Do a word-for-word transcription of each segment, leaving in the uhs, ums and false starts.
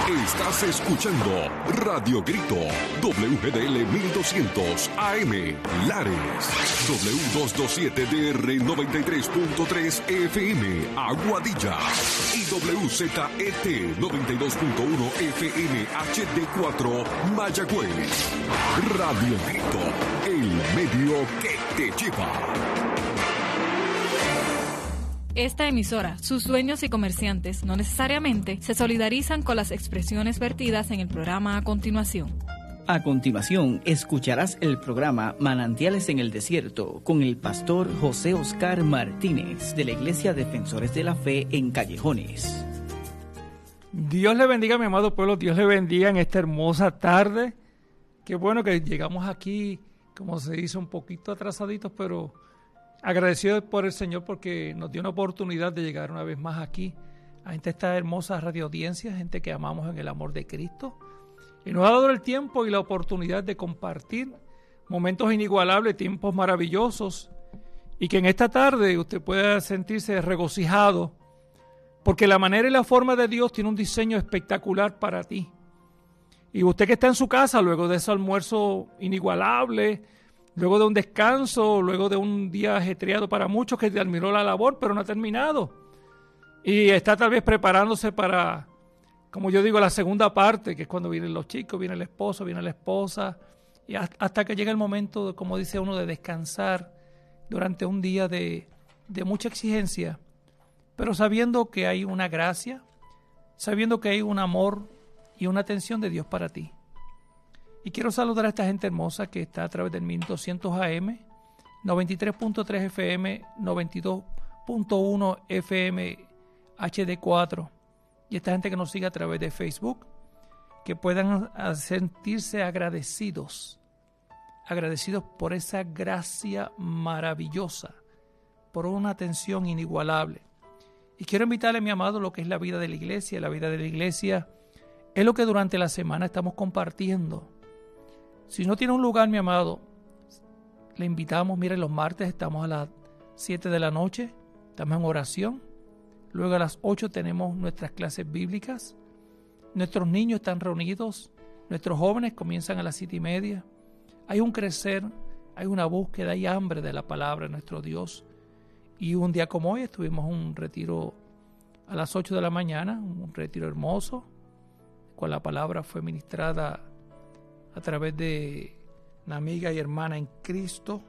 Estás escuchando Radio Grito, W G D L mil doscientos A M, Lares, W doscientos veintisiete D R noventa y tres punto tres F M, Aguadilla, y W Z E T noventa y dos punto uno F M H D cuatro, Mayagüez. Radio Grito, el medio que te lleva. Esta emisora, sus dueños y comerciantes no necesariamente se solidarizan con las expresiones vertidas en el programa a continuación. A continuación, escucharás el programa Manantiales en el Desierto con el pastor José Oscar Martínez de la Iglesia Defensores de la Fe en Callejones. Dios le bendiga, mi amado pueblo, Dios le bendiga en esta hermosa tarde. Qué bueno que llegamos aquí, como se dice, un poquito atrasaditos, pero agradecido por el Señor porque nos dio una oportunidad de llegar una vez más aquí a esta hermosa radioaudiencia, gente que amamos en el amor de Cristo, y nos ha dado el tiempo y la oportunidad de compartir momentos inigualables, tiempos maravillosos, y que en esta tarde usted pueda sentirse regocijado porque la manera y la forma de Dios tiene un diseño espectacular para ti. Y usted que está en su casa luego de ese almuerzo inigualable, luego de un descanso, luego de un día ajetreado para muchos que terminó la labor, pero no ha terminado. Y está tal vez preparándose para, como yo digo, la segunda parte, que es cuando vienen los chicos, viene el esposo, viene la esposa, y hasta que llega el momento, como dice uno, de descansar durante un día de, de mucha exigencia, pero sabiendo que hay una gracia, sabiendo que hay un amor y una atención de Dios para ti. Y quiero saludar a esta gente hermosa que está a través del mil doscientos A M, noventa y tres punto tres F M, noventa y dos punto uno F M H D cuatro. Y esta gente que nos sigue a través de Facebook, que puedan sentirse agradecidos, agradecidos por esa gracia maravillosa, por una atención inigualable. Y quiero invitarle, mi amado, lo que es la vida de la iglesia. La vida de la iglesia es lo que durante la semana estamos compartiendo. Si no tiene un lugar, mi amado, le invitamos. Mire, los martes estamos a las siete de la noche, estamos en oración. Luego a las ocho tenemos nuestras clases bíblicas. Nuestros niños están reunidos. Nuestros jóvenes comienzan a las siete y media. Hay un crecer, hay una búsqueda, hay hambre de la palabra de nuestro Dios. Y un día como hoy estuvimos en un retiro a las ocho de la mañana, un retiro hermoso, cual la palabra fue ministrada a través de una amiga y hermana en Cristo,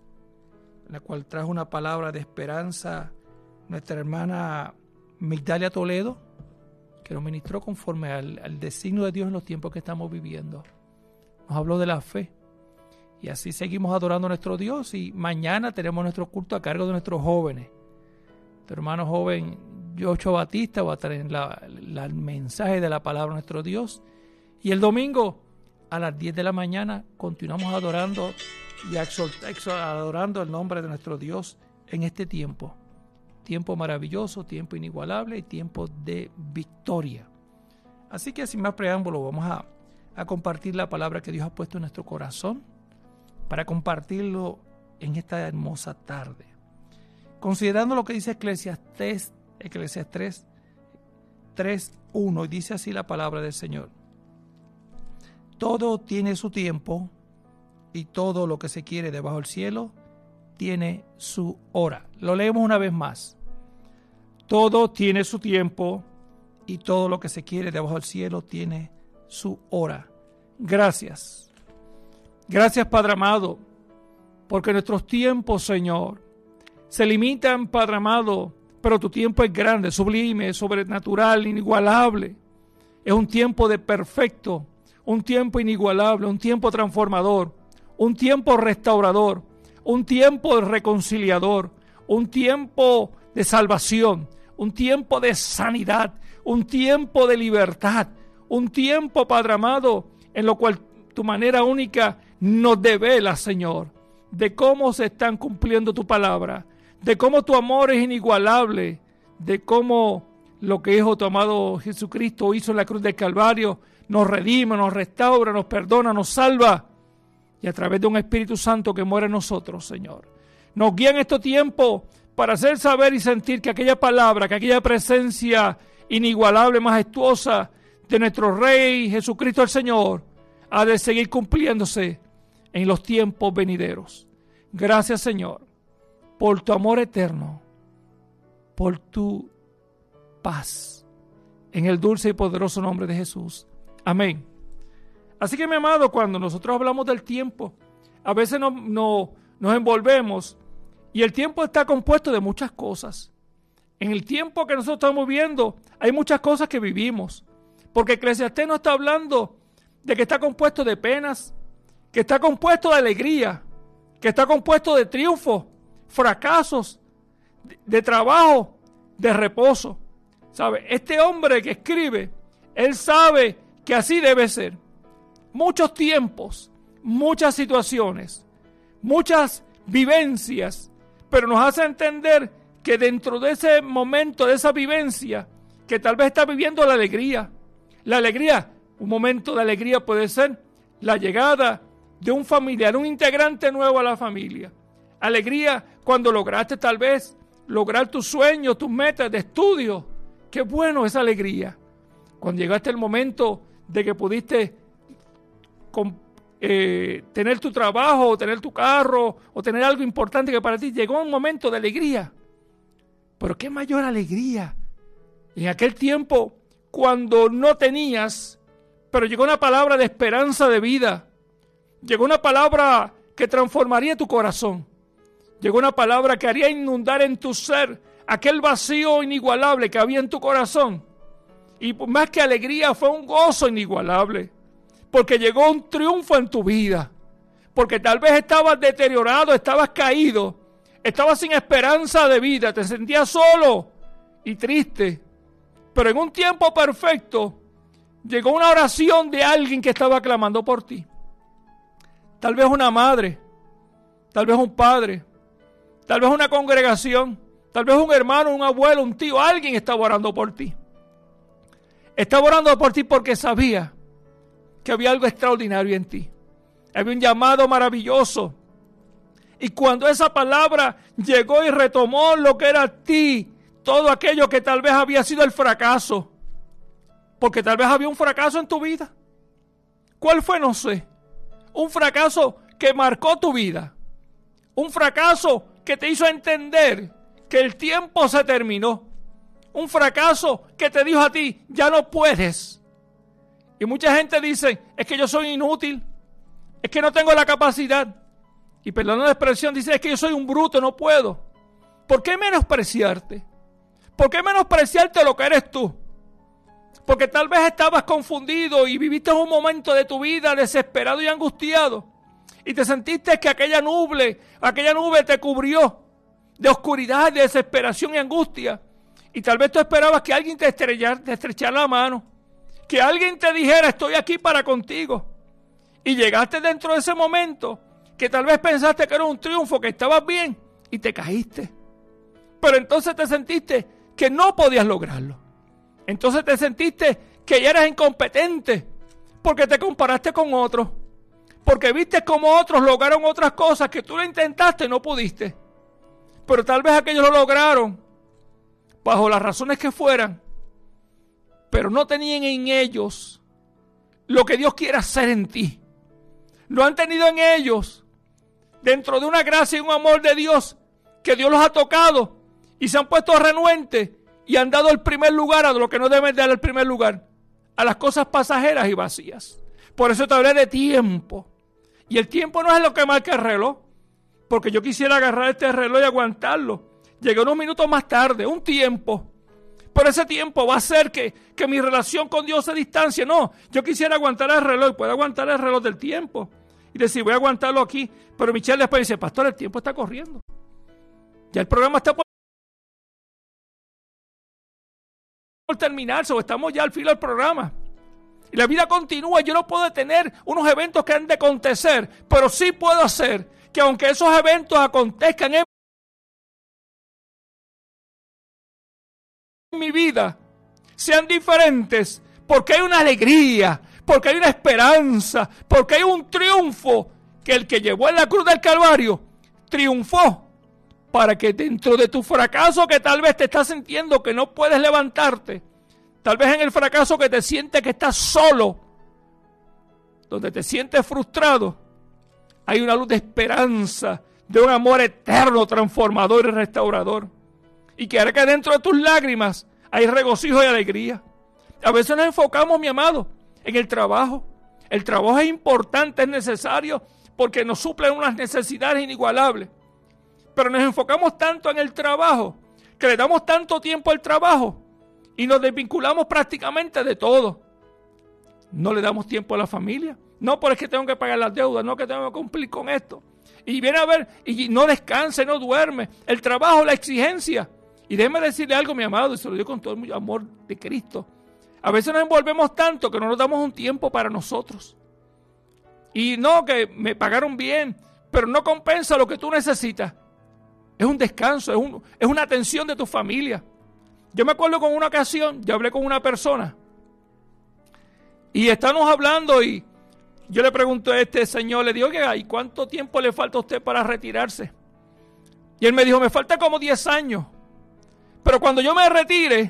la cual trajo una palabra de esperanza, nuestra hermana Migdalia Toledo, que nos ministró conforme al, al designio de Dios en los tiempos que estamos viviendo. Nos habló de la fe. Y así seguimos adorando a nuestro Dios, y mañana tenemos nuestro culto a cargo de nuestros jóvenes. Tu hermano joven Yocho Batista va a traer la, la, el mensaje de la palabra de nuestro Dios. Y el domingo a las diez de la mañana continuamos adorando y exalta, exalta, adorando el nombre de nuestro Dios en este tiempo. Tiempo maravilloso, tiempo inigualable y tiempo de victoria. Así que sin más preámbulo vamos a, a compartir la palabra que Dios ha puesto en nuestro corazón para compartirlo en esta hermosa tarde. Considerando lo que dice Eclesiastés, Eclesiastés tres uno, y dice así la palabra del Señor: todo tiene su tiempo y todo lo que se quiere debajo del cielo tiene su hora. Lo leemos una vez más. Todo tiene su tiempo y todo lo que se quiere debajo del cielo tiene su hora. Gracias. Gracias, Padre amado, porque nuestros tiempos, Señor, se limitan, Padre amado, pero tu tiempo es grande, sublime, sobrenatural, inigualable. Es un tiempo de perfecto, un tiempo inigualable, un tiempo transformador, un tiempo restaurador, un tiempo reconciliador, un tiempo de salvación, un tiempo de sanidad, un tiempo de libertad, un tiempo, Padre amado, en lo cual tu manera única nos devela, Señor, de cómo se están cumpliendo tu palabra, de cómo tu amor es inigualable, de cómo lo que Hijo tu amado Jesucristo hizo en la cruz del Calvario nos redime, nos restaura, nos perdona, nos salva, y a través de un Espíritu Santo que muere en nosotros, Señor, nos guía en este tiempo para hacer saber y sentir que aquella palabra, que aquella presencia inigualable, majestuosa de nuestro Rey Jesucristo el Señor ha de seguir cumpliéndose en los tiempos venideros. Gracias, Señor, por tu amor eterno, por tu paz, en el dulce y poderoso nombre de Jesús. Amén. Así que, mi amado, cuando nosotros hablamos del tiempo, a veces no, no, nos envolvemos y el tiempo está compuesto de muchas cosas. En el tiempo que nosotros estamos viviendo hay muchas cosas que vivimos, porque Eclesiastés nos está hablando de que está compuesto de penas, que está compuesto de alegría, que está compuesto de triunfos, fracasos, de, de trabajo, de reposo. ¿Sabe? Este hombre que escribe, él sabe que así debe ser. Muchos tiempos, muchas situaciones, muchas vivencias, pero nos hace entender que dentro de ese momento, de esa vivencia, que tal vez está viviendo la alegría. La alegría, un momento de alegría puede ser la llegada de un familiar, un integrante nuevo a la familia. Alegría cuando lograste tal vez lograr tus sueños, tus metas de estudio. Qué bueno esa alegría. Cuando llegaste el momento de que pudiste con, eh, tener tu trabajo, o tener tu carro, o tener algo importante que para ti llegó un momento de alegría. Pero qué mayor alegría en aquel tiempo cuando no tenías, pero llegó una palabra de esperanza de vida. Llegó una palabra que transformaría tu corazón. Llegó una palabra que haría inundar en tu ser aquel vacío inigualable que había en tu corazón. Y más que alegría, fue un gozo inigualable. Porque llegó un triunfo en tu vida. Porque tal vez estabas deteriorado, estabas caído, estabas sin esperanza de vida, te sentías solo y triste. Pero en un tiempo perfecto, llegó una oración de alguien que estaba clamando por ti. Tal vez una madre, tal vez un padre, tal vez una congregación, tal vez un hermano, un abuelo, un tío, alguien estaba orando por ti. Estaba orando por ti porque sabía que había algo extraordinario en ti. Había un llamado maravilloso. Y cuando esa palabra llegó y retomó lo que era ti, todo aquello que tal vez había sido el fracaso, porque tal vez había un fracaso en tu vida. ¿Cuál fue? No sé. Un fracaso que marcó tu vida. Un fracaso que te hizo entender que el tiempo se terminó. Un fracaso que te dijo a ti, ya no puedes. Y mucha gente dice, es que yo soy inútil, es que no tengo la capacidad. Y perdón la expresión, dice, es que yo soy un bruto, no puedo. ¿Por qué menospreciarte? ¿Por qué menospreciarte lo que eres tú? Porque tal vez estabas confundido y viviste un momento de tu vida desesperado y angustiado. Y te sentiste que aquella nube, aquella nube te cubrió de oscuridad, de desesperación y angustia. Y tal vez tú esperabas que alguien te estrellara, te estrechara la mano. Que alguien te dijera, estoy aquí para contigo. Y llegaste dentro de ese momento que tal vez pensaste que era un triunfo, que estabas bien y te caíste. Pero entonces te sentiste que no podías lograrlo. Entonces te sentiste que ya eras incompetente porque te comparaste con otros. Porque viste cómo otros lograron otras cosas que tú lo intentaste y no pudiste. Pero tal vez aquellos lo lograron bajo las razones que fueran, pero no tenían en ellos lo que Dios quiere hacer en ti. Lo han tenido en ellos dentro de una gracia y un amor de Dios que Dios los ha tocado y se han puesto renuentes y han dado el primer lugar a lo que no deben dar el primer lugar, a las cosas pasajeras y vacías. Por eso te hablé de tiempo. Y el tiempo no es lo que marca el reloj, porque yo quisiera agarrar este reloj y aguantarlo. Llegué unos minutos más tarde, un tiempo. Pero ese tiempo va a hacer que, que mi relación con Dios se distancie. No, yo quisiera aguantar el reloj, puedo aguantar el reloj del tiempo. Y decir, voy a aguantarlo aquí. Pero Michelle después dice, pastor, el tiempo está corriendo. Ya el programa está por terminarse o estamos ya al final del programa. Y la vida continúa. Yo no puedo tener unos eventos que han de acontecer, pero sí puedo hacer que aunque esos eventos acontezcan en mi vida, sean diferentes, porque hay una alegría, porque hay una esperanza, porque hay un triunfo, que el que llevó en la cruz del Calvario triunfó, para que dentro de tu fracaso que tal vez te estás sintiendo que no puedes levantarte, Tal vez en el fracaso que te sientes que estás solo, donde te sientes frustrado, hay una luz de esperanza, de un amor eterno, transformador y restaurador. Y que hará que dentro de tus lágrimas hay regocijo y alegría. A veces nos enfocamos, mi amado, en el trabajo. El trabajo es importante, es necesario, porque nos suplen unas necesidades inigualables. Pero nos enfocamos tanto en el trabajo, que le damos tanto tiempo al trabajo, y nos desvinculamos prácticamente de todo. No le damos tiempo a la familia. No, pero es que tengo que pagar las deudas, no que tengo que cumplir con esto. Y viene a ver, y no descansa, no duerme. El trabajo, la exigencia. Y déjeme decirle algo, mi amado, y se lo digo con todo el amor de Cristo. A veces nos envolvemos tanto que no nos damos un tiempo para nosotros. Y no, que me pagaron bien, pero no compensa lo que tú necesitas. Es un descanso, es, un, es una atención de tu familia. Yo me acuerdo con una ocasión, yo hablé con una persona. Y estamos hablando y yo le pregunto a este señor, le digo, oiga, ¿y cuánto tiempo le falta a usted para retirarse? Y él me dijo, me falta como diez años. Pero cuando yo me retire,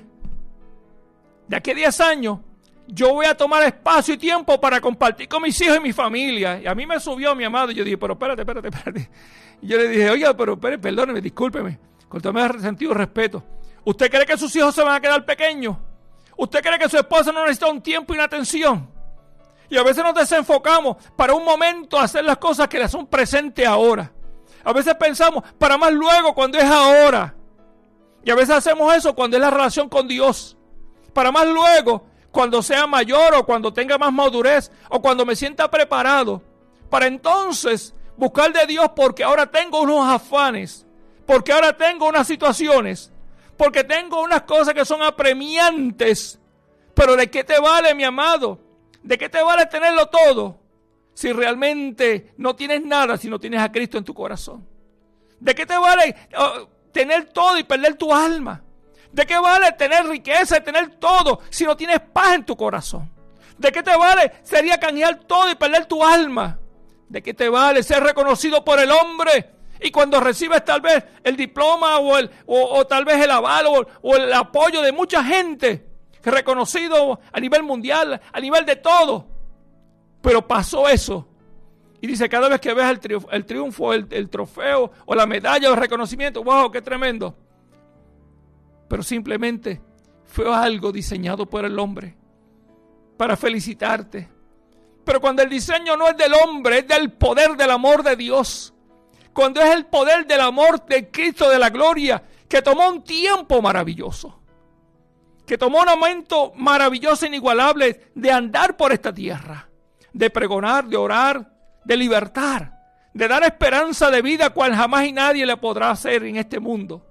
de aquí a diez años, yo voy a tomar espacio y tiempo para compartir con mis hijos y mi familia. Y a mí me subió mi amado. Y yo dije, pero espérate, espérate, espérate. Y yo le dije, oiga, pero espérate, perdóneme, discúlpeme. Con todo mi sentido y respeto. ¿Usted cree que sus hijos se van a quedar pequeños? ¿Usted cree que su esposa no necesita un tiempo y una atención? Y a veces nos desenfocamos para un momento hacer las cosas que le son presentes ahora. A veces pensamos para más luego cuando es ahora. Y a veces hacemos eso cuando es la relación con Dios. Para más luego cuando sea mayor o cuando tenga más madurez o cuando me sienta preparado. Para entonces buscar de Dios porque ahora tengo unos afanes. Porque ahora tengo unas situaciones. Porque tengo unas cosas que son apremiantes. Pero ¿de qué te vale, mi amado? ¿De qué te vale tenerlo todo si realmente no tienes nada, si no tienes a Cristo en tu corazón? ¿De qué te vale uh, tener todo y perder tu alma? ¿De qué vale tener riqueza y tener todo si no tienes paz en tu corazón? ¿De qué te vale sería canjear todo y perder tu alma? ¿De qué te vale ser reconocido por el hombre? Y cuando recibes tal vez el diploma o, el, o, o tal vez el aval o, o el apoyo de mucha gente, reconocido a nivel mundial, a nivel de todo. Pero pasó eso. Y dice, cada vez que ves el triunfo, el, triunfo, el, el trofeo o la medalla o el reconocimiento, wow, qué tremendo. Pero simplemente fue algo diseñado por el hombre para felicitarte. Pero cuando el diseño no es del hombre, es del poder del amor de Dios. Cuando es el poder del amor de Cristo de la gloria, que tomó un tiempo maravilloso. Que tomó un momento maravilloso, inigualable, de andar por esta tierra, de pregonar, de orar, de libertar, de dar esperanza de vida cual jamás y nadie le podrá hacer en este mundo.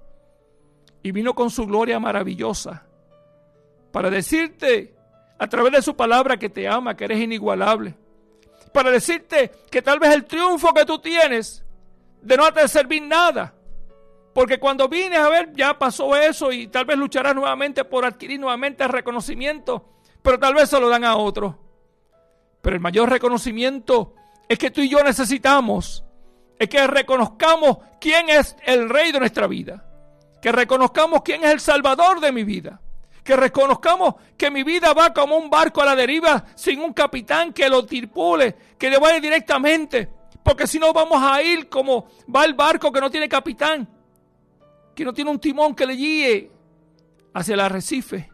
Y vino con su gloria maravillosa para decirte a través de su palabra que te ama, que eres inigualable. Para decirte que tal vez el triunfo que tú tienes de no te servir nada. Porque cuando vienes a ver, ya pasó eso y tal vez lucharás nuevamente por adquirir nuevamente el reconocimiento, pero tal vez se lo dan a otro. Pero el mayor reconocimiento es que tú y yo necesitamos, es que reconozcamos quién es el Rey de nuestra vida, que reconozcamos quién es el Salvador de mi vida, que reconozcamos que mi vida va como un barco a la deriva sin un capitán que lo tripule, que le vaya directamente, porque si no vamos a ir como va el barco que no tiene capitán, que no tiene un timón que le guíe hacia el arrecife,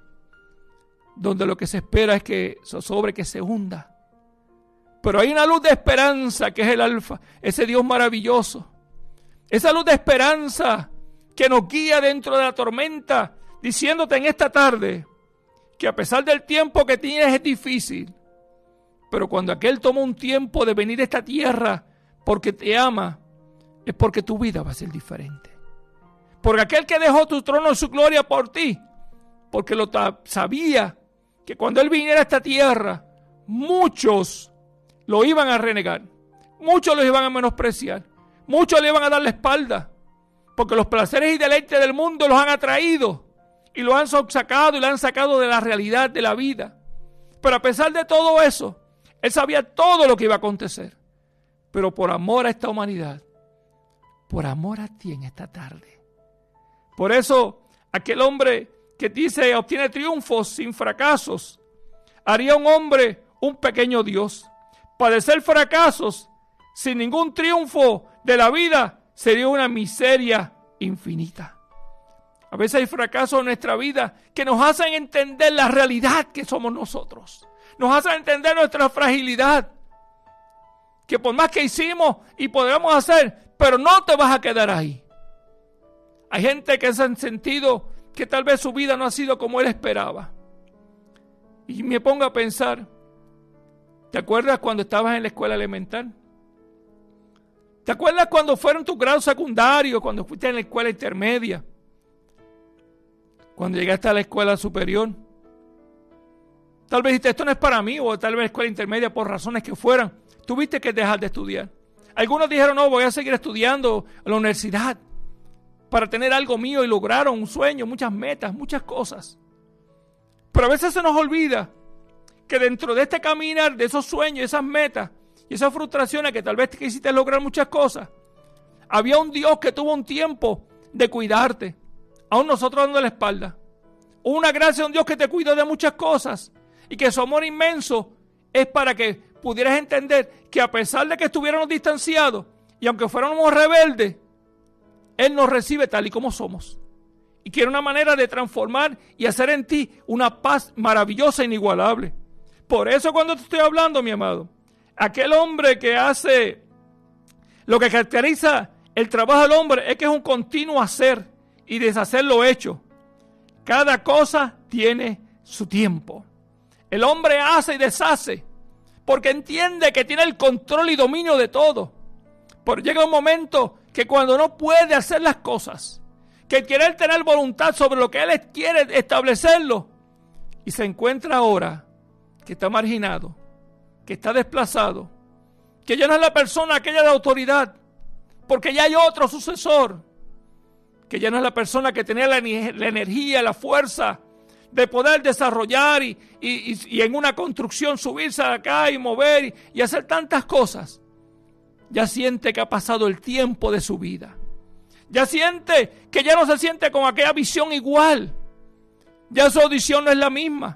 donde lo que se espera es que zozobre, que se hunda. Pero hay una luz de esperanza que es el alfa, ese Dios maravilloso. Esa luz de esperanza que nos guía dentro de la tormenta, diciéndote en esta tarde que a pesar del tiempo que tienes es difícil, pero cuando aquel tomó un tiempo de venir a esta tierra porque te ama, es porque tu vida va a ser diferente. Porque aquel que dejó tu trono en su gloria por ti, porque lo sabía que cuando él viniera a esta tierra, muchos lo iban a renegar, muchos lo iban a menospreciar, muchos le iban a dar la espalda, porque los placeres y deleites del mundo los han atraído y lo han sacado y lo han sacado de la realidad de la vida. Pero a pesar de todo eso, él sabía todo lo que iba a acontecer. Pero por amor a esta humanidad, por amor a ti en esta tarde. Por eso, aquel hombre que dice, obtiene triunfos sin fracasos. Haría un hombre un pequeño Dios. Padecer fracasos sin ningún triunfo de la vida sería una miseria infinita. A veces hay fracasos en nuestra vida que nos hacen entender la realidad que somos nosotros. Nos hacen entender nuestra fragilidad. Que por más que hicimos y podemos hacer, pero no te vas a quedar ahí. Hay gente que se han sentido que tal vez su vida no ha sido como él esperaba. Y me pongo a pensar, ¿te acuerdas cuando estabas en la escuela elemental? ¿Te acuerdas cuando fueron tus grados secundarios, cuando fuiste en la escuela intermedia? Cuando llegaste a la escuela superior. Tal vez dijiste, esto no es para mí, o tal vez la escuela intermedia por razones que fueran. Tuviste que dejar de estudiar. Algunos dijeron, no, voy a seguir estudiando en la universidad para tener algo mío, y lograron un sueño, muchas metas, muchas cosas. Pero a veces se nos olvida que dentro de este caminar, de esos sueños, esas metas y esas frustraciones que tal vez quisiste lograr muchas cosas, había un Dios que tuvo un tiempo de cuidarte, aún nosotros dando la espalda. Hubo una gracia de un Dios que te cuidó de muchas cosas y que su amor inmenso es para que pudieras entender que a pesar de que estuviéramos distanciados y aunque fuéramos rebeldes, Él nos recibe tal y como somos. Y quiere una manera de transformar y hacer en ti una paz maravillosa e inigualable. Por eso cuando te estoy hablando, mi amado, aquel hombre que hace, lo que caracteriza el trabajo del hombre es que es un continuo hacer y deshacer lo hecho. Cada cosa tiene su tiempo. El hombre hace y deshace porque entiende que tiene el control y dominio de todo. Pero llega un momento que cuando no puede hacer las cosas, que quiere tener voluntad sobre lo que él quiere establecerlo, y se encuentra ahora que está marginado, que está desplazado, que ya no es la persona aquella de autoridad, porque ya hay otro sucesor, que ya no es la persona que tenía la, la energía, la fuerza de poder desarrollar y, y, y, y en una construcción subirse acá y mover y, y hacer tantas cosas. Ya siente que ha pasado el tiempo de su vida. Ya siente que ya no se siente con aquella visión igual. Ya su audición no es la misma.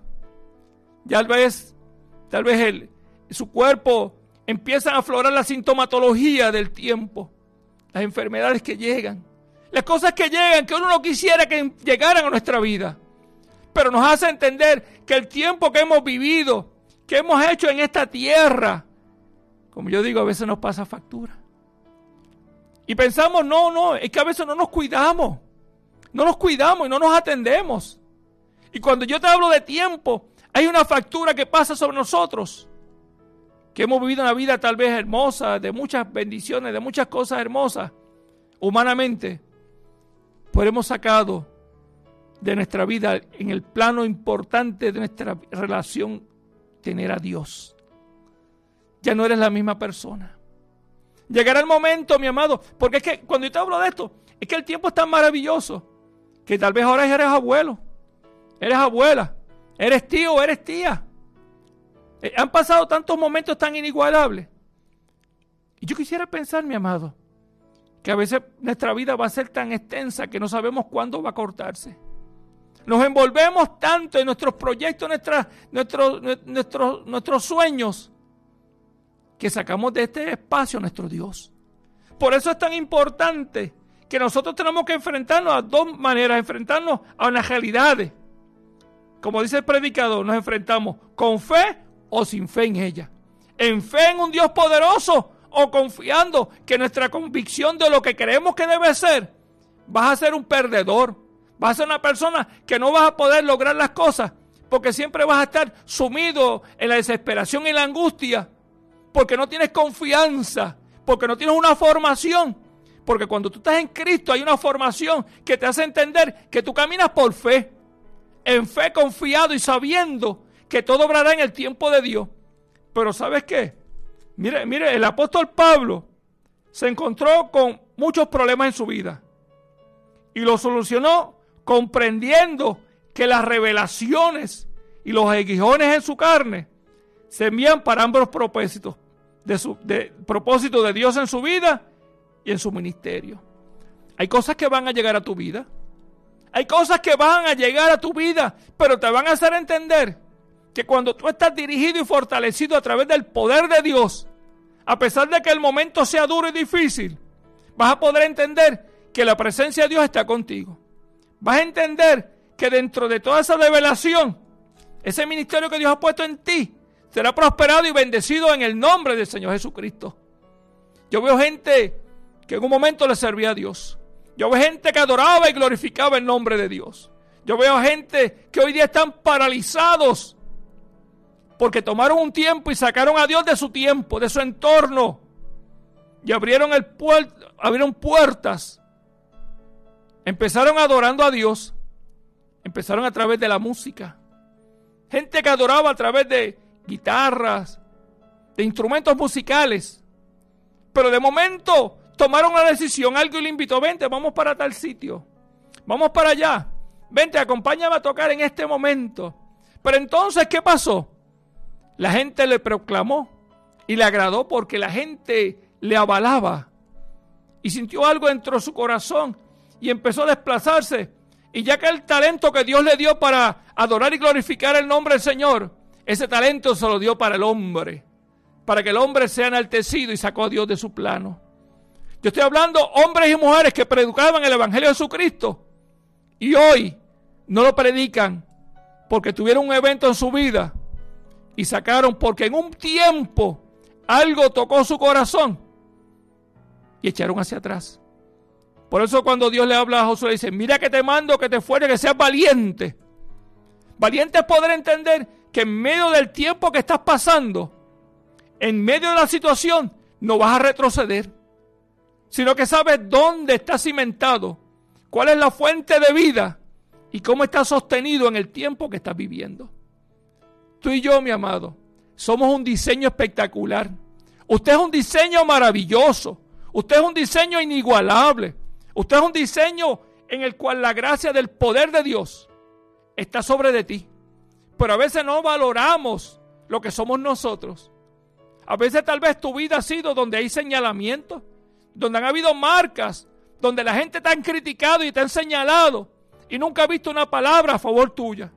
Ya tal vez, tal vez el, su cuerpo empieza a aflorar la sintomatología del tiempo. Las enfermedades que llegan. Las cosas que llegan que uno no quisiera que llegaran a nuestra vida. Pero nos hace entender que el tiempo que hemos vivido, que hemos hecho en esta tierra, como yo digo, a veces nos pasa factura. Y pensamos, no, no, es que a veces no nos cuidamos. No nos cuidamos y no nos atendemos. Y cuando yo te hablo de tiempo, hay una factura que pasa sobre nosotros. Que hemos vivido una vida tal vez hermosa, de muchas bendiciones, de muchas cosas hermosas, humanamente. Pues hemos sacado de nuestra vida, en el plano importante de nuestra relación, tener a Dios. Ya no eres la misma persona. Llegará el momento, mi amado, porque es que cuando yo te hablo de esto, es que el tiempo es tan maravilloso, que tal vez ahora eres abuelo, eres abuela, eres tío o eres tía. Eh, han pasado tantos momentos tan inigualables. Y yo quisiera pensar, mi amado, que a veces nuestra vida va a ser tan extensa que no sabemos cuándo va a cortarse. Nos envolvemos tanto en nuestros proyectos, nuestra, nuestros, nuestros, nuestros sueños, que sacamos de este espacio a nuestro Dios. Por eso es tan importante que nosotros tenemos que enfrentarnos a dos maneras, enfrentarnos a unas realidades. Como dice el predicador, nos enfrentamos con fe o sin fe en ella. En fe en un Dios poderoso o confiando que nuestra convicción de lo que creemos que debe ser, vas a ser un perdedor. Vas a ser una persona que no vas a poder lograr las cosas porque siempre vas a estar sumido en la desesperación y la angustia. Porque no tienes confianza, porque no tienes una formación. Porque cuando tú estás en Cristo hay una formación que te hace entender que tú caminas por fe. En fe confiado y sabiendo que todo obrará en el tiempo de Dios. Pero ¿sabes qué? Mire, mire, el apóstol Pablo se encontró con muchos problemas en su vida. Y lo solucionó comprendiendo que las revelaciones y los aguijones en su carne se envían para ambos propósitos. De su de, propósito de Dios en su vida y en su ministerio. Hay cosas que van a llegar a tu vida. Hay cosas que van a llegar a tu vida, pero te van a hacer entender que cuando tú estás dirigido y fortalecido a través del poder de Dios, a pesar de que el momento sea duro y difícil, vas a poder entender que la presencia de Dios está contigo. Vas a entender que dentro de toda esa revelación, ese ministerio que Dios ha puesto en ti, será prosperado y bendecido en el nombre del Señor Jesucristo. Yo veo gente que en un momento le servía a Dios. Yo veo gente que adoraba y glorificaba el nombre de Dios. Yo veo gente que hoy día están paralizados porque tomaron un tiempo y sacaron a Dios de su tiempo, de su entorno, y abrieron, el puer- abrieron puertas. Empezaron adorando a Dios. Empezaron a través de la música. Gente que adoraba a través de guitarras, de instrumentos musicales. Pero de momento tomaron la decisión, alguien le invitó, vente, vamos para tal sitio. Vamos para allá. Vente, acompáñame a tocar en este momento. Pero entonces, ¿qué pasó? La gente le proclamó y le agradó porque la gente le avalaba. Y sintió algo dentro de su corazón y empezó a desplazarse. Y ya que el talento que Dios le dio para adorar y glorificar el nombre del Señor, ese talento se lo dio para el hombre, para que el hombre sea enaltecido, y sacó a Dios de su plano. Yo estoy hablando hombres y mujeres que predicaban el Evangelio de Jesucristo y hoy no lo predican porque tuvieron un evento en su vida y sacaron porque en un tiempo algo tocó su corazón y echaron hacia atrás. Por eso cuando Dios le habla a Josué, le dice, mira que te mando que te fuere, que seas valiente. Valiente es poder entender que en medio del tiempo que estás pasando, en medio de la situación, no vas a retroceder, sino que sabes dónde está cimentado, cuál es la fuente de vida y cómo está sostenido en el tiempo que estás viviendo. Tú y yo, mi amado, somos un diseño espectacular. Usted es un diseño maravilloso. Usted es un diseño inigualable. Usted es un diseño en el cual la gracia del poder de Dios está sobre de ti. Pero a veces no valoramos lo que somos nosotros. A veces tal vez tu vida ha sido donde hay señalamientos, donde han habido marcas, donde la gente te ha criticado y te han señalado y nunca ha visto una palabra a favor tuya.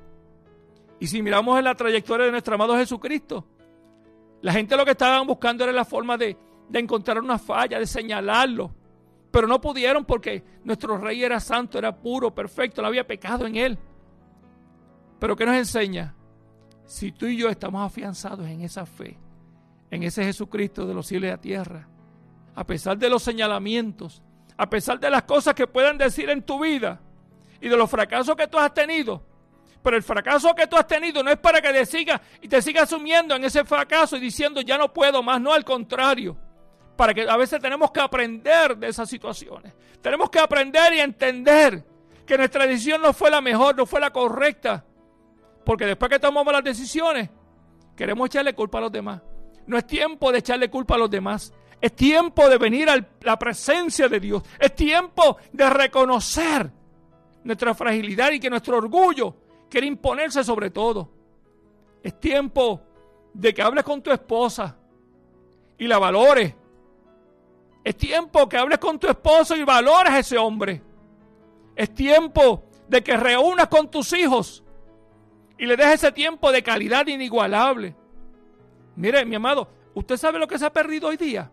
Y si miramos en la trayectoria de nuestro amado Jesucristo, la gente lo que estaban buscando era la forma de, de encontrar una falla, de señalarlo. Pero no pudieron porque nuestro rey era santo, era puro, perfecto, no había pecado en él. Pero ¿qué nos enseña? Si tú y yo estamos afianzados en esa fe, en ese Jesucristo de los cielos y la tierra, a pesar de los señalamientos, a pesar de las cosas que puedan decir en tu vida y de los fracasos que tú has tenido, pero el fracaso que tú has tenido no es para que te sigas y te sigas sumiendo en ese fracaso y diciendo ya no puedo más, no, al contrario, para que a veces tenemos que aprender de esas situaciones, tenemos que aprender y entender que nuestra decisión no fue la mejor, no fue la correcta, porque después que tomamos las decisiones queremos echarle culpa a los demás. No es tiempo de echarle culpa a los demás. Es tiempo de venir a la presencia de Dios. Es tiempo de reconocer nuestra fragilidad y que nuestro orgullo quiere imponerse sobre todo. Es tiempo de que hables con tu esposa y la valores. Es tiempo que hables con tu esposo y valores a ese hombre. Es tiempo de que reúnas con tus hijos y le des ese tiempo de calidad inigualable. Mire, mi amado, ¿usted sabe lo que se ha perdido hoy día?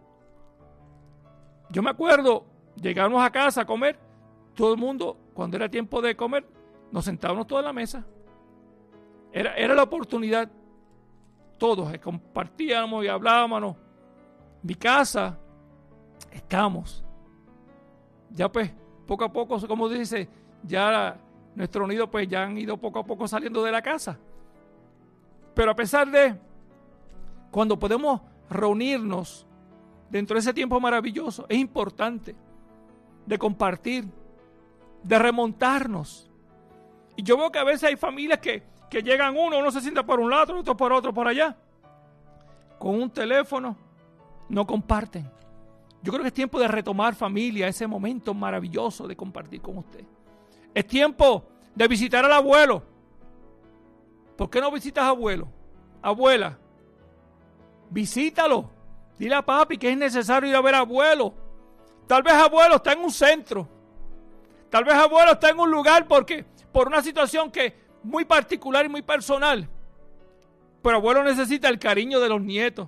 Yo me acuerdo, llegamos a casa a comer, todo el mundo, cuando era tiempo de comer, nos sentábamos todos en la mesa. Era, era la oportunidad. Todos compartíamos y hablábamos. Mi casa, estamos. Ya pues, poco a poco, como dice, ya nuestro nido pues ya han ido poco a poco saliendo de la casa. Pero a pesar de, cuando podemos reunirnos dentro de ese tiempo maravilloso, es importante de compartir, de remontarnos. Y yo veo que a veces hay familias que, que llegan uno, uno se sienta por un lado, otro por otro, por allá. Con un teléfono, no comparten. Yo creo que es tiempo de retomar familia, ese momento maravilloso de compartir con usted. Es tiempo de visitar al abuelo. ¿Por qué no visitas a abuelo? Abuela, visítalo. Dile a papi que es necesario ir a ver a abuelo. Tal vez abuelo está en un centro. Tal vez abuelo está en un lugar porque por una situación que muy particular y muy personal. Pero abuelo necesita el cariño de los nietos.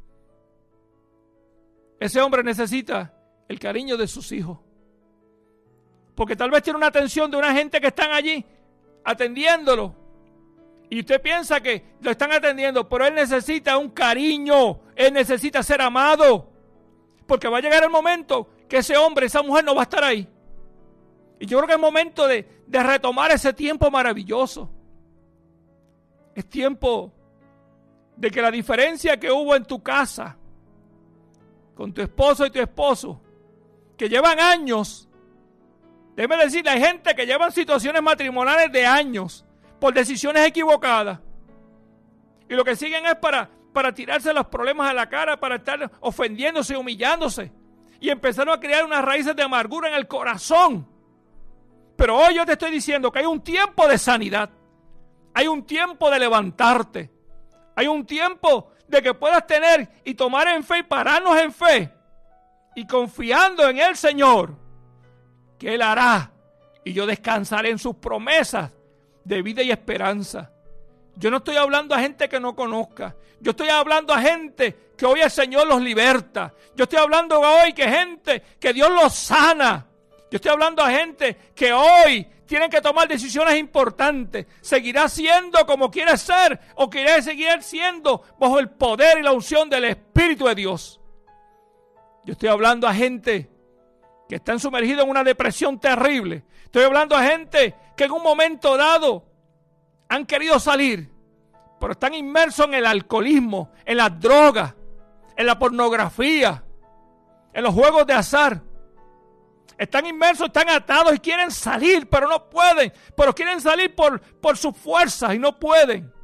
Ese hombre necesita el cariño de sus hijos. Porque tal vez tiene una atención de una gente que están allí atendiéndolo. Y usted piensa que lo están atendiendo, pero él necesita un cariño. Él necesita ser amado. Porque va a llegar el momento que ese hombre, esa mujer no va a estar ahí. Y yo creo que es momento de, de retomar ese tiempo maravilloso. Es tiempo de que la diferencia que hubo en tu casa con tu esposo y tu esposo, que llevan años, déjeme decirle, hay gente que llevan situaciones matrimoniales de años por decisiones equivocadas. Y lo que siguen es para, para tirarse los problemas a la cara, para estar ofendiéndose, humillándose. Y empezaron a crear unas raíces de amargura en el corazón. Pero hoy yo te estoy diciendo que hay un tiempo de sanidad. Hay un tiempo de levantarte. Hay un tiempo de que puedas tener y tomar en fe y pararnos en fe. Y confiando en el Señor, que Él hará. Y yo descansaré en sus promesas de vida y esperanza. Yo no estoy hablando a gente que no conozca. Yo estoy hablando a gente que hoy el Señor los liberta. Yo estoy hablando hoy que gente que Dios los sana. Yo estoy hablando a gente que hoy tienen que tomar decisiones importantes. ¿Seguirá siendo como quiere ser o quiere seguir siendo bajo el poder y la unción del Espíritu de Dios? Yo estoy hablando a gente que están sumergidos en una depresión terrible. Estoy hablando a gente que en un momento dado han querido salir, pero están inmersos en el alcoholismo, en las drogas, en la pornografía, en los juegos de azar. Están inmersos, están atados y quieren salir, pero no pueden. Pero quieren salir por, por sus fuerzas y no pueden.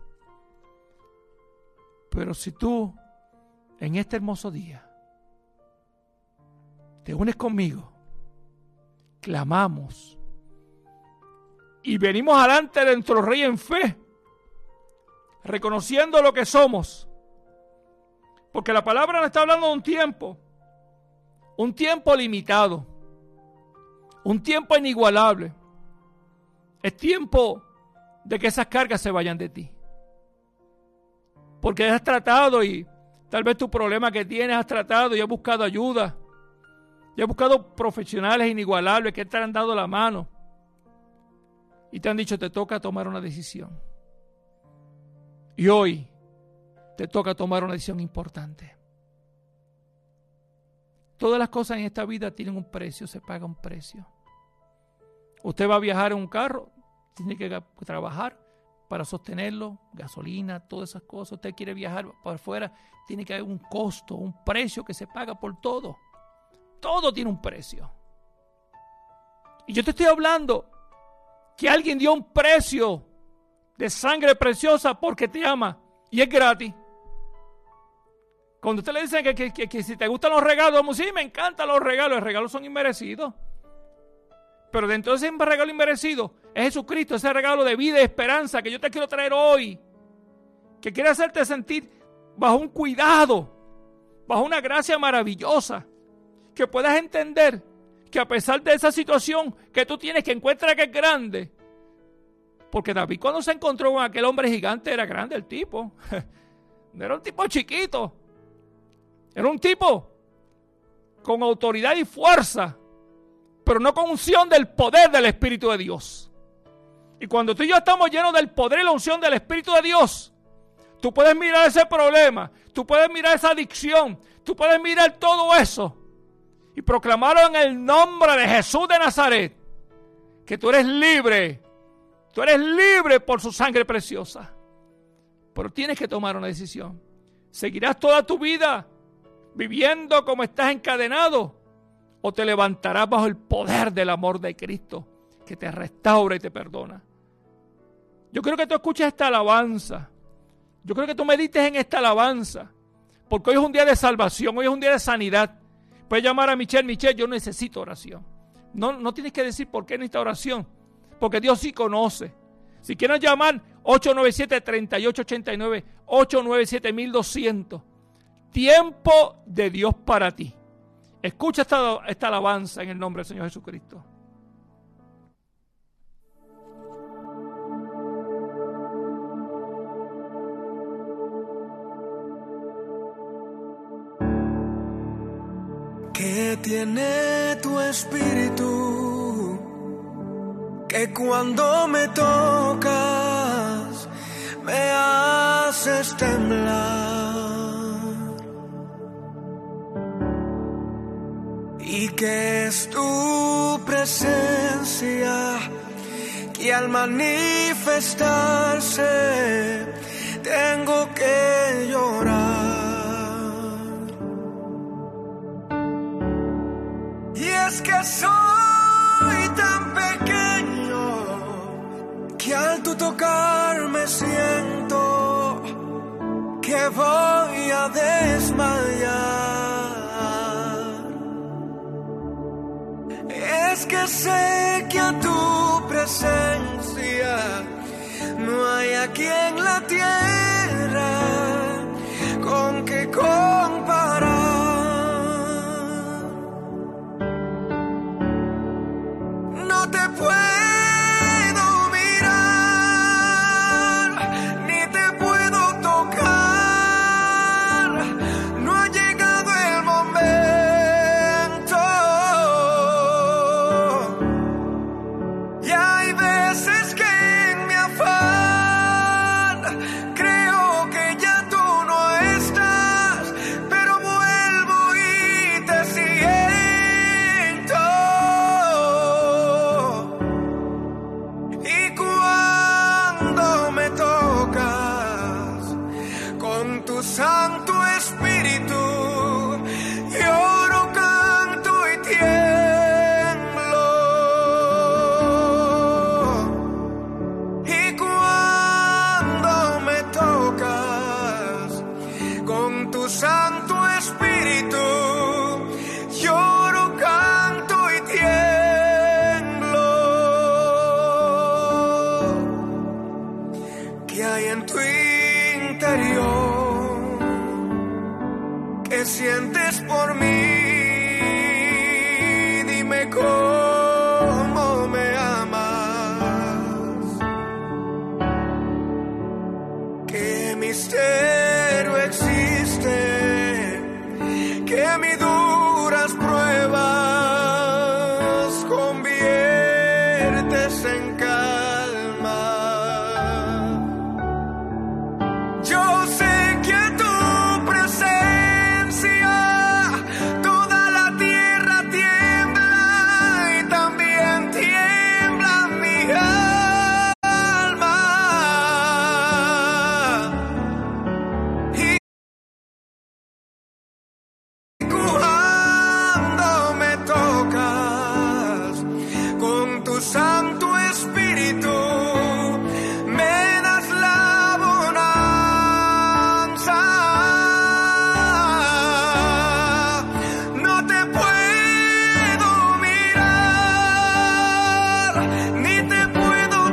Pero si tú, en este hermoso día, te unes conmigo, clamamos y venimos adelante de nuestro Rey en fe, reconociendo lo que somos. Porque la palabra nos está hablando de un tiempo, un tiempo limitado. Un tiempo inigualable. Es tiempo de que esas cargas se vayan de ti. Porque has tratado y tal vez tu problema que tienes has tratado y has buscado ayuda. Y has buscado profesionales inigualables que te han dado la mano. Y te han dicho, te toca tomar una decisión. Y hoy te toca tomar una decisión importante. Todas las cosas en esta vida tienen un precio, se paga un precio. Usted va a viajar en un carro, tiene que trabajar para sostenerlo, gasolina, todas esas cosas. Usted quiere viajar para afuera, tiene que haber un costo, un precio que se paga por todo. Todo tiene un precio. Y yo te estoy hablando que alguien dio un precio de sangre preciosa porque te ama y es gratis. Cuando usted le dice que, que, que, que si te gustan los regalos, vamos, sí, me encantan los regalos, los regalos son inmerecidos. Pero dentro de ese regalo inmerecido es Jesucristo, ese regalo de vida y esperanza que yo te quiero traer hoy, que quiere hacerte sentir bajo un cuidado, bajo una gracia maravillosa, que puedas entender que a pesar de esa situación que tú tienes, que encuentras que es grande, porque David cuando se encontró con aquel hombre gigante era grande el tipo, no era un tipo chiquito. Era un tipo con autoridad y fuerza, pero no con unción del poder del Espíritu de Dios. Y cuando tú y yo estamos llenos del poder y la unción del Espíritu de Dios, tú puedes mirar ese problema, tú puedes mirar esa adicción, tú puedes mirar todo eso y proclamarlo en el nombre de Jesús de Nazaret, que tú eres libre, tú eres libre por su sangre preciosa. Pero tienes que tomar una decisión. ¿Seguirás toda tu vida viviendo como estás encadenado? ¿O te levantarás bajo el poder del amor de Cristo que te restaura y te perdona? Yo creo que tú escuches esta alabanza. Yo creo que tú medites en esta alabanza. Porque hoy es un día de salvación, hoy es un día de sanidad. Puedes llamar a Michelle, Michelle, yo necesito oración. No, no tienes que decir por qué necesitas oración. Porque Dios sí conoce. Si quieres llamar, ocho nueve siete, tres ocho ocho nueve, ocho nueve siete, dos cero cero. Tiempo de Dios para ti. Escucha esta, esta alabanza en el nombre del Señor Jesucristo. tiene tu espíritu, que cuando me tocas me haces temblar, y que es tu presencia que al manifestarse tengo que llorar. Y es que soy tan pequeño que al tu tocarme siento que voy a desmayar. Es que sé que a tu presencia no hay aquí en la tierra con que comparar. No te puedo mirar, ni te puedo tocar. No ha llegado el momento. Y hay veces que en mi afán creo que ya tú no estás, pero vuelvo y te siento. Y cuando me tocas con tu Santo Espíritu, lloro, canto y tiemblo. Y cuando me tocas con tu Santo Espíritu, lloro, canto y tiemblo. ¿Qué hay en tu interior? ¿Qué sientes por mí? Dime cómo me amas. ¿Qué misterio existe que mis duras pruebas conviertes en calma? Yo sé que a tu presencia toda la tierra tiembla y también tiembla mi alma. Y cuando me tocas con tu Santo Espíritu, me das la bonanza. No te puedo mirar, ni te puedo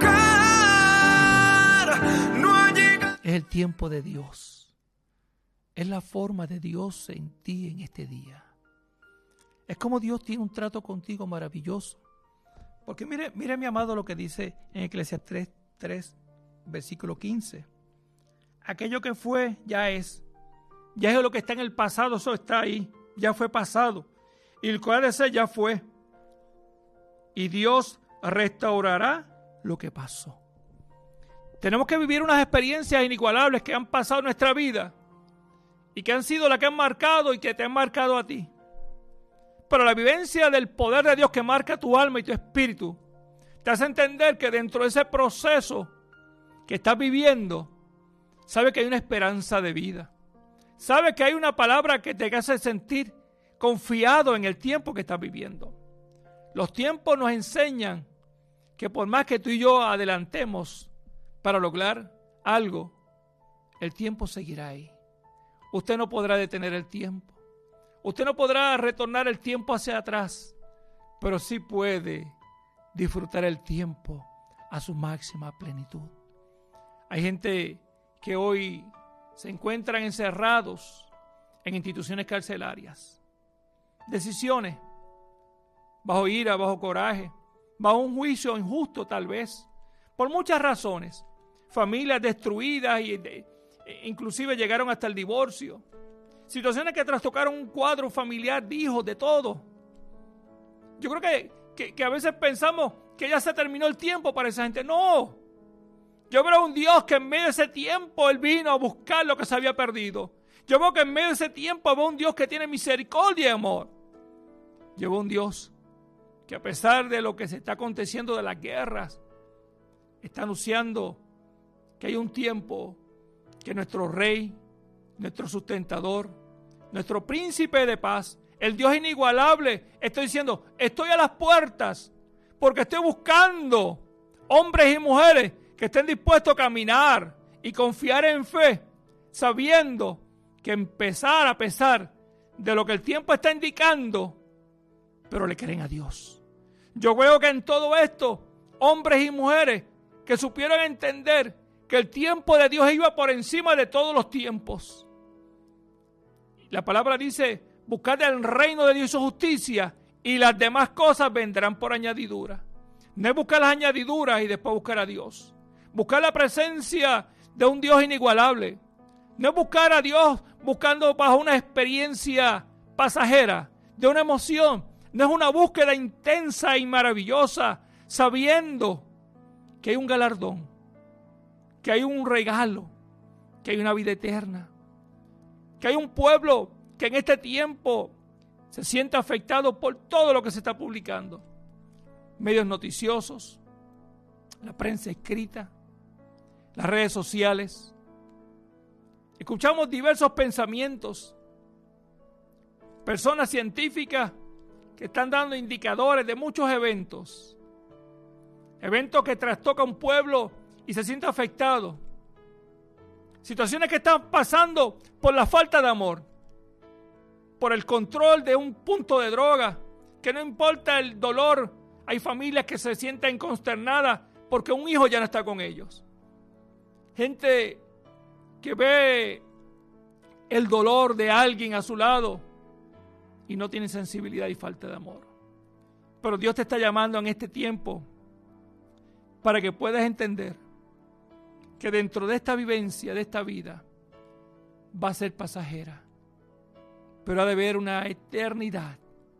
tocar. No ha llegado. Es el tiempo de Dios. Es la forma de Dios en ti en este día. Es como Dios tiene un trato contigo maravilloso. Porque mire, mire mi amado lo que dice en Eclesiastés tres, versículo quince. Aquello que fue, ya es. Ya es lo que está en el pasado, eso está ahí. Ya fue pasado. Y el cual de ser ya fue. Y Dios restaurará lo que pasó. Tenemos que vivir unas experiencias inigualables que han pasado en nuestra vida y que han sido las que han marcado y que te han marcado a ti. Pero la vivencia del poder de Dios que marca tu alma y tu espíritu te hace entender que dentro de ese proceso que estás viviendo, sabe que hay una esperanza de vida. Sabe que hay una palabra que te hace sentir confiado en el tiempo que estás viviendo. Los tiempos nos enseñan que por más que tú y yo adelantemos para lograr algo, el tiempo seguirá ahí. Usted no podrá detener el tiempo. Usted no podrá retornar el tiempo hacia atrás, pero sí puede disfrutar el tiempo a su máxima plenitud. Hay gente que hoy se encuentran encerrados en instituciones carcelarias. Decisiones bajo ira, bajo coraje, bajo un juicio injusto tal vez, por muchas razones. Familias destruidas y de, inclusive llegaron hasta el divorcio. situaciones que trastocaron un cuadro familiar de hijos, de todo. Yo creo que, que, que a veces pensamos que ya se terminó el tiempo para esa gente. No. Yo veo a un Dios que en medio de ese tiempo Él vino a buscar lo que se había perdido. Yo veo que en medio de ese tiempo veo un Dios que tiene misericordia y amor. Yo veo un Dios que a pesar de lo que se está aconteciendo de las guerras, está anunciando que hay un tiempo que nuestro Rey, nuestro sustentador, nuestro príncipe de paz, el Dios inigualable, está diciendo, estoy a las puertas porque estoy buscando hombres y mujeres que estén dispuestos a caminar y confiar en fe, sabiendo que empezar a pesar de lo que el tiempo está indicando, pero le creen a Dios. Yo veo que en todo esto, hombres y mujeres que supieron entender que el tiempo de Dios iba por encima de todos los tiempos. La palabra dice, buscad el reino de Dios y su justicia, y las demás cosas vendrán por añadidura. No es buscar las añadiduras y después buscar a Dios. Buscar la presencia de un Dios inigualable. No es buscar a Dios buscando bajo una experiencia pasajera, de una emoción. No es una búsqueda intensa y maravillosa, sabiendo que hay un galardón, que hay un regalo, que hay una vida eterna, que hay un pueblo que en este tiempo se siente afectado por todo lo que se está publicando. Medios noticiosos, la prensa escrita, las redes sociales. Escuchamos diversos pensamientos, personas científicas que están dando indicadores de muchos eventos, eventos que trastocan un pueblo y se siente afectado, situaciones que están pasando por la falta de amor, por el control de un punto de droga, que no importa el dolor, hay familias que se sienten consternadas porque un hijo ya no está con ellos. Gente que ve el dolor de alguien a su lado y no tiene sensibilidad y falta de amor. Pero Dios te está llamando en este tiempo para que puedas entender que dentro de esta vivencia, de esta vida, va a ser pasajera, pero ha de haber una eternidad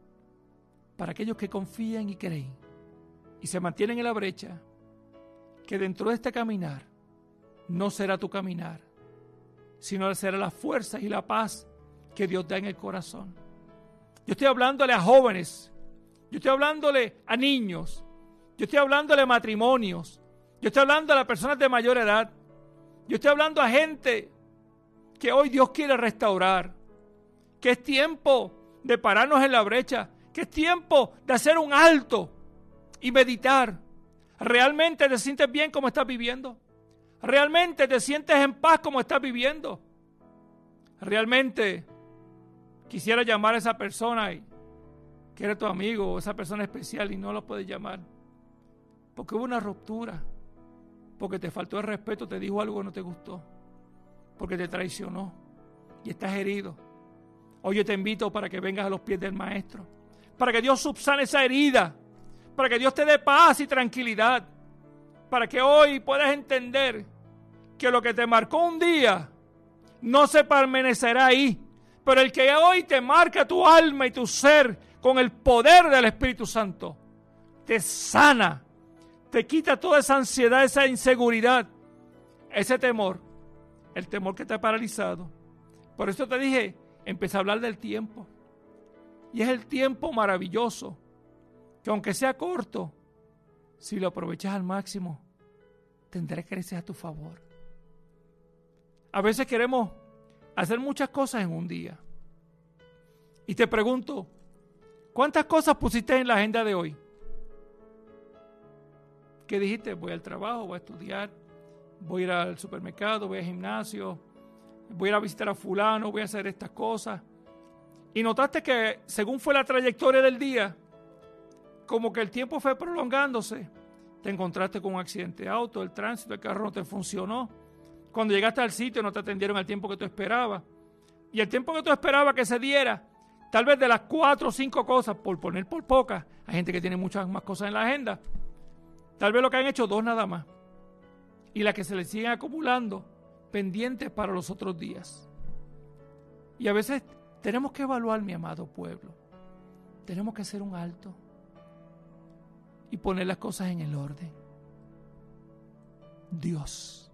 para aquellos que confían y creen y se mantienen en la brecha, que dentro de este caminar no será tu caminar, sino será la fuerza y la paz que Dios da en el corazón. Yo estoy hablándole a jóvenes, yo estoy hablándole a niños, yo estoy hablándole a matrimonios, yo estoy hablando a las personas de mayor edad, yo estoy hablando a gente que hoy Dios quiere restaurar, que es tiempo de pararnos en la brecha, que es tiempo de hacer un alto y meditar. ¿Realmente te sientes bien como estás viviendo? ¿Realmente te sientes en paz como estás viviendo? ¿Realmente quisiera llamar a esa persona y que era tu amigo o esa persona especial y no lo puedes llamar? Porque hubo una ruptura, porque te faltó el respeto, te dijo algo que no te gustó, porque te traicionó y estás herido. Hoy yo te invito para que vengas a los pies del Maestro, para que Dios subsane esa herida, para que Dios te dé paz y tranquilidad, para que hoy puedas entender que lo que te marcó un día no se permanecerá ahí, pero el que hoy te marca tu alma y tu ser con el poder del Espíritu Santo, te sana, te quita toda esa ansiedad, esa inseguridad, ese temor, el temor que te ha paralizado. Por eso te dije, empecé a hablar del tiempo. Y es el tiempo maravilloso, que aunque sea corto, si lo aprovechas al máximo, tendrás creces a tu favor. A veces queremos hacer muchas cosas en un día. Y te pregunto, ¿cuántas cosas pusiste en la agenda de hoy? ¿Qué dijiste? Voy al trabajo, voy a estudiar, voy a ir al supermercado, voy al gimnasio, voy a ir a visitar a fulano, voy a hacer estas cosas. Y notaste que según fue la trayectoria del día, como que el tiempo fue prolongándose. Te encontraste con un accidente de auto, el tránsito, el carro no te funcionó. Cuando llegaste al sitio no te atendieron al tiempo que tú esperabas. Y el tiempo que tú esperabas que se diera, tal vez de las cuatro o cinco cosas, por poner por pocas, hay gente que tiene muchas más cosas en la agenda, tal vez lo que han hecho dos nada más. Y las que se les siguen acumulando pendientes para los otros días. Y a veces tenemos que evaluar, mi amado pueblo. Tenemos que hacer un alto y poner las cosas en el orden. Dios,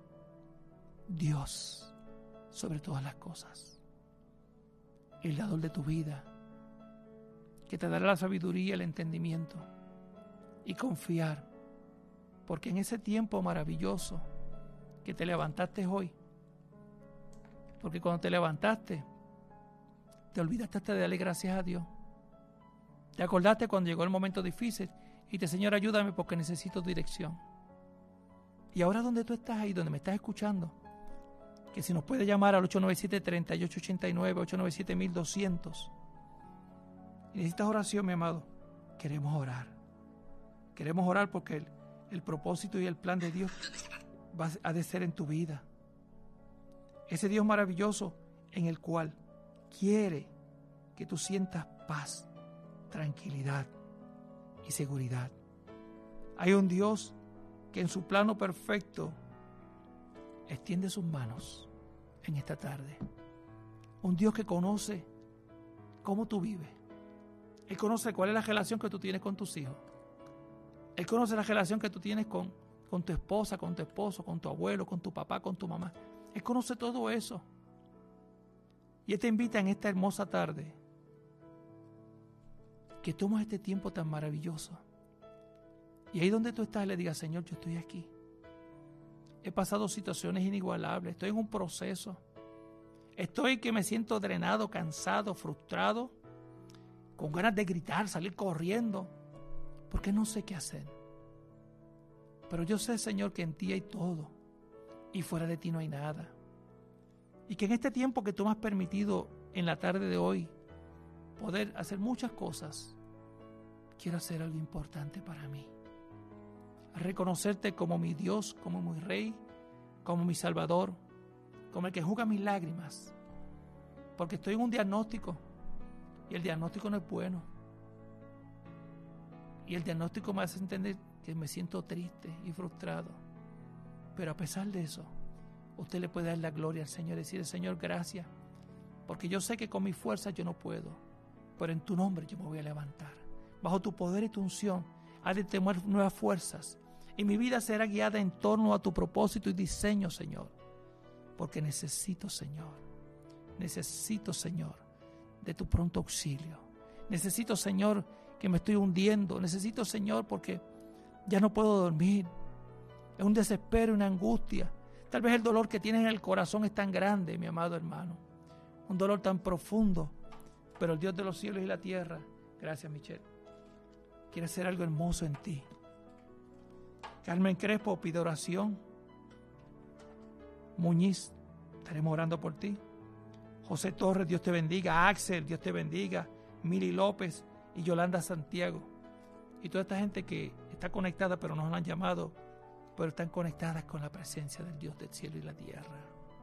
Dios, sobre todas las cosas. El dador de tu vida, que te dará la sabiduría y el entendimiento. Y confiar, porque en ese tiempo maravilloso que te levantaste hoy, porque cuando te levantaste, te olvidaste de darle gracias a Dios. Te acordaste cuando llegó el momento difícil y te, Señor, ayúdame porque necesito dirección. Y ahora donde tú estás ahí, donde me estás escuchando, que si nos puede llamar al ocho nueve siete, tres ocho ocho nueve, ocho nueve siete, doscientos. Y necesitas oración, mi amado. Queremos orar. Queremos orar porque el, el propósito y el plan de Dios va a de ser en tu vida. Ese Dios maravilloso en el cual quiere que tú sientas paz, tranquilidad y seguridad. Hay un Dios que en su plano perfecto extiende sus manos en esta tarde. Un Dios que conoce cómo tú vives. Él conoce cuál es la relación que tú tienes con tus hijos. Él conoce la relación que tú tienes con, con tu esposa, con tu esposo, con tu abuelo, con tu papá, con tu mamá. Él conoce todo eso. Y Él te invita en esta hermosa tarde que tomes este tiempo tan maravilloso. Y ahí donde tú estás le digas, Señor, yo estoy aquí. He pasado situaciones inigualables. Estoy en un proceso. Estoy que me siento drenado, cansado, frustrado, con ganas de gritar, salir corriendo, porque no sé qué hacer. Pero yo sé, Señor, que en ti hay todo y fuera de ti no hay nada. Y que en este tiempo que tú me has permitido en la tarde de hoy poder hacer muchas cosas, quiero hacer algo importante para mí. Reconocerte como mi Dios, como mi Rey, como mi Salvador, como el que juzga mis lágrimas. Porque estoy en un diagnóstico y el diagnóstico no es bueno. Y el diagnóstico me hace entender que me siento triste y frustrado. Pero a pesar de eso, usted le puede dar la gloria al Señor y decirle, Señor, gracias, porque yo sé que con mis fuerzas yo no puedo, pero en tu nombre yo me voy a levantar. Bajo tu poder y tu unción, haz de tener nuevas fuerzas, y mi vida será guiada en torno a tu propósito y diseño, Señor, porque necesito, Señor, necesito, Señor, de tu pronto auxilio. Necesito, Señor, que me estoy hundiendo. Necesito, Señor, porque ya no puedo dormir. Es un desespero, una angustia. Tal vez el dolor que tienes en el corazón es tan grande, mi amado hermano. Un dolor tan profundo. Pero el Dios de los cielos y la tierra, gracias, Michelle, quiere hacer algo hermoso en ti. Carmen Crespo pide oración. Muñiz, estaremos orando por ti. José Torres, Dios te bendiga. Axel, Dios te bendiga. Mili López y Yolanda Santiago. Y toda esta gente que está conectada, pero no nos han llamado, pero están conectadas con la presencia del Dios del cielo y la tierra.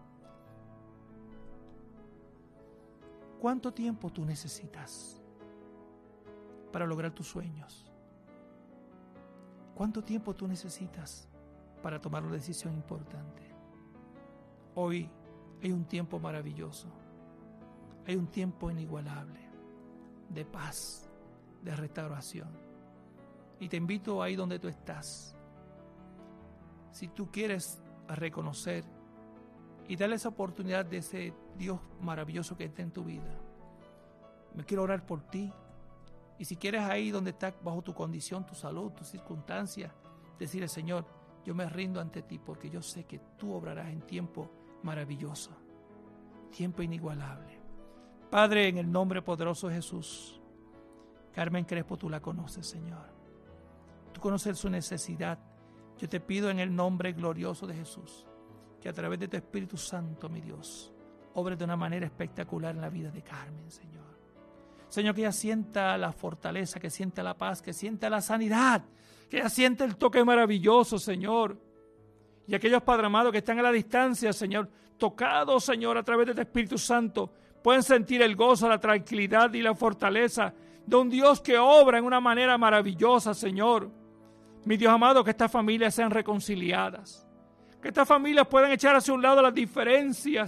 ¿Cuánto tiempo tú necesitas para lograr tus sueños? ¿Cuánto tiempo tú necesitas para tomar una decisión importante? Hoy hay un tiempo maravilloso. Hay un tiempo inigualable de paz, de restauración. Y te invito ahí donde tú estás. Si tú quieres reconocer y darle esa oportunidad de ese Dios maravilloso que está en tu vida, me quiero orar por ti. Y si quieres ahí donde estás, bajo tu condición, tu salud, tus circunstancias, decirle, Señor, yo me rindo ante ti porque yo sé que tú obrarás en tiempo maravilloso, tiempo inigualable. Padre, en el nombre poderoso de Jesús, Carmen Crespo, tú la conoces, Señor. Tú conoces su necesidad. Yo te pido en el nombre glorioso de Jesús, que a través de tu Espíritu Santo, mi Dios, obres de una manera espectacular en la vida de Carmen, Señor. Señor, que ella sienta la fortaleza, que sienta la paz, que sienta la sanidad, que ella sienta el toque maravilloso, Señor. Y aquellos, Padre amado, que están a la distancia, Señor, tocados, Señor, a través de tu Espíritu Santo, pueden sentir el gozo, la tranquilidad y la fortaleza de un Dios que obra en una manera maravillosa, Señor. Mi Dios amado, que estas familias sean reconciliadas, que estas familias puedan echar hacia un lado las diferencias,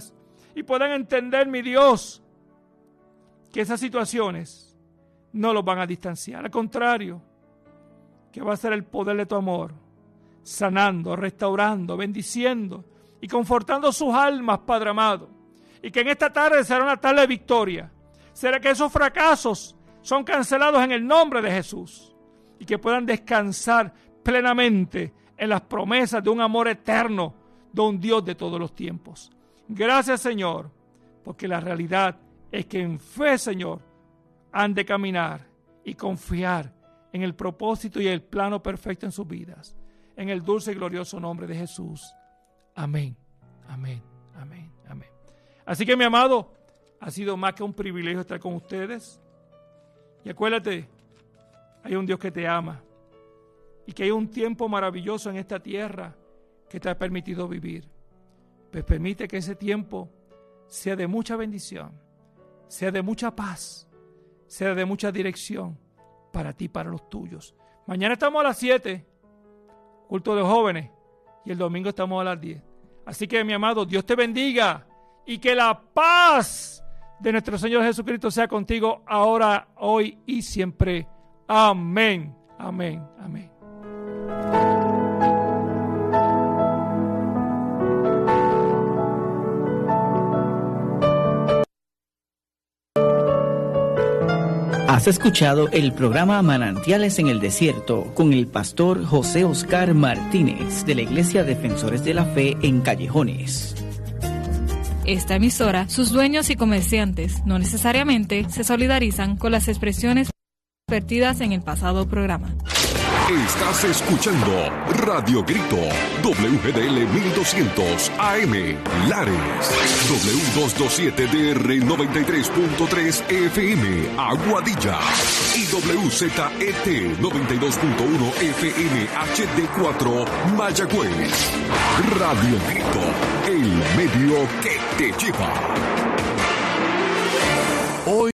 y puedan entender, mi Dios, que esas situaciones no los van a distanciar. Al contrario, que va a ser el poder de tu amor, sanando, restaurando, bendiciendo y confortando sus almas, Padre amado. Y que en esta tarde será una tarde de victoria. Será que esos fracasos son cancelados en el nombre de Jesús. Y que puedan descansar plenamente en las promesas de un amor eterno, de un Dios de todos los tiempos. Gracias, Señor, porque la realidad es que en fe, Señor, han de caminar y confiar en el propósito y el plano perfecto en sus vidas. En el dulce y glorioso nombre de Jesús. Amén, amén, amén, amén. Así que, mi amado, ha sido más que un privilegio estar con ustedes. Y acuérdate, hay un Dios que te ama y que hay un tiempo maravilloso en esta tierra que te ha permitido vivir. Pues permite que ese tiempo sea de mucha bendición, sea de mucha paz, sea de mucha dirección para ti y para los tuyos. Mañana estamos a las siete, culto de jóvenes, y el domingo estamos a las diez. Así que, mi amado, Dios te bendiga y que la paz de nuestro Señor Jesucristo sea contigo ahora, hoy y siempre. Amén, amén, amén. Has escuchado el programa Manantiales en el Desierto con el pastor José Oscar Martínez de la Iglesia Defensores de la Fe en Callejones. Esta emisora, sus dueños y comerciantes no necesariamente se solidarizan con las expresiones vertidas en el pasado programa. Estás escuchando Radio Grito, W G D L mil doscientos A M, Lares, W doscientos veintisiete D R noventa y tres punto tres F M, Aguadilla, y W Z E T noventa y dos punto uno F M H D cuatro, Mayagüez. Radio Grito, el medio que te lleva. Hoy